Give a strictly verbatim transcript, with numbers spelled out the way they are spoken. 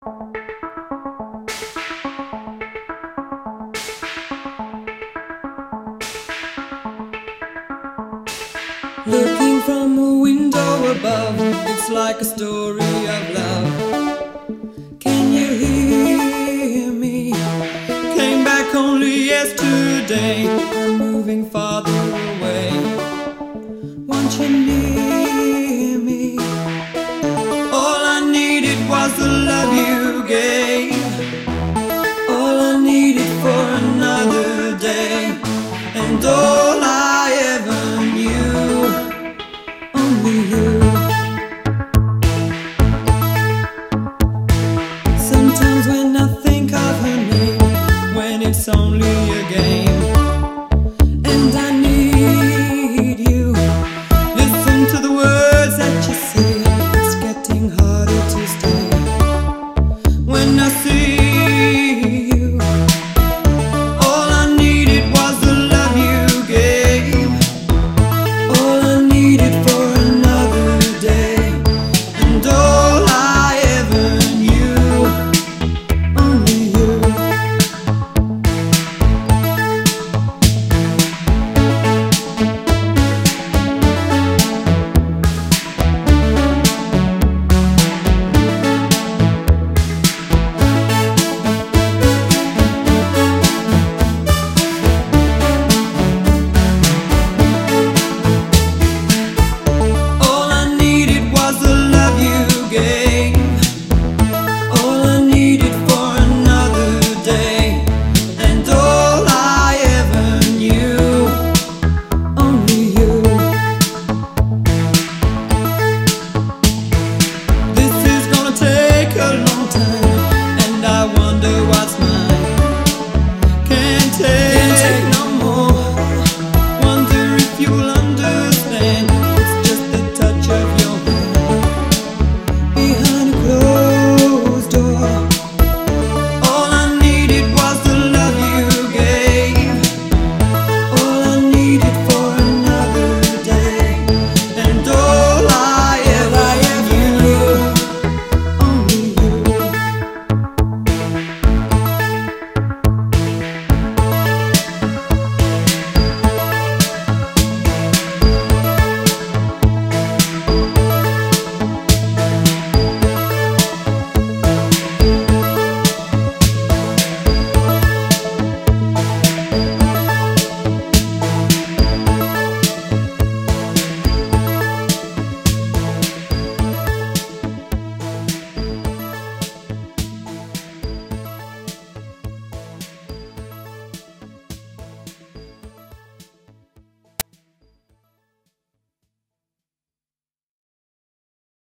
Looking from a window above, it's like a story of love. Can you hear me? Came back only yesterday. I'm moving farther away. Want you near me? All I needed was the love you gave. All I needed for another day. And all I ever knew, only you. Sometimes when I think of her name, when it's only a game, and I need you, listen to the words that you say. It's getting harder to stay. When I see